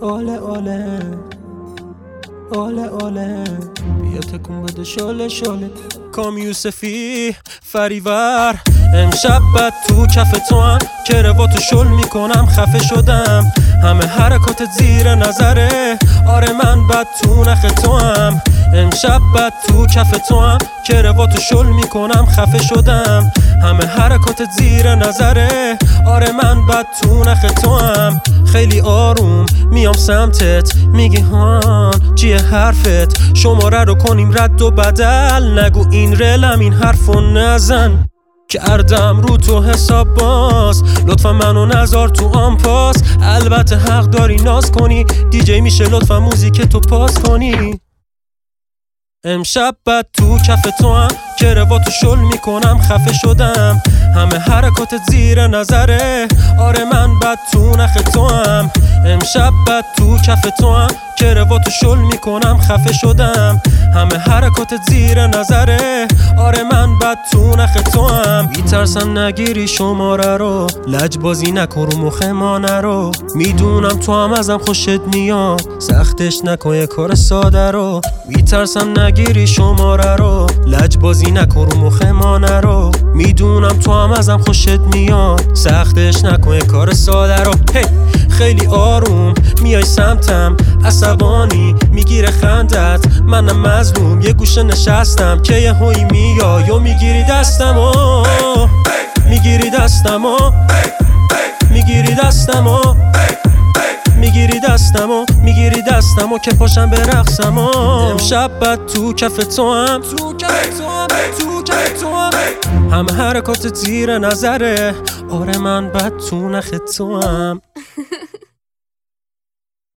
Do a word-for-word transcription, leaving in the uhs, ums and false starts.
اوله اوله اوله اوله بیا تکون بده شله شله کام یوسفی فریور امشب بد تو کف تو هم که رواتو شل میکنم خفه شدم همه حرکات زیر نظره آره من بد تو نخ تو هم امشب بد تو کف تو هم که رواتو شل میکنم خفه شدم همه حرکات زیر نظره آره من بد تو نخ تو هم خیلی آروم میام سمتت میگی هان چیه حرفت شماره رو کنیم رد و بدل نگو این رلم این حرفو نزن کردم رو تو حساب باز لطفا منو نذار تو آن پاس البته حق داری ناز کنی دیجی میشه لطفا موزیک تو پاس کنی امشب بد تو کف تو هم که رواتو شل میکنم خفه شدم همه حرکات زیر نظره آره من بد تو نخ تو هم امشب بد تو کف تو هم که رواتو شل میکنم خفه شدم همه حرکات زیر نظره آره من بد تو نخ تو هم میترسم نگیری شماره رو لجبازی نکن رو مخ ما نرو میدونم تو هم ازم خوشت میاد سختش نکن یه کار ساده رو میترسم نگیری شماره رو لجبازی نکن رو مخ ما نرو میدونم تو هم ازم خوشت میاد سختش نکن یه کار ساده رو hey! خیلی آروم میای سمتم عصبانی میگیره خندت منم مظلوم یه گوشه نشستم که یه هوی میای و میگیری دستمو میگیری دستمو میگیری دستمو میگیری دستمو میگیری دستمو که پاشم به رقصمو امشب بد تو کف تو هم تو کف تو هم تو کف تو هم همه حرکات زیر نظره آره من بد تو نخ تو هم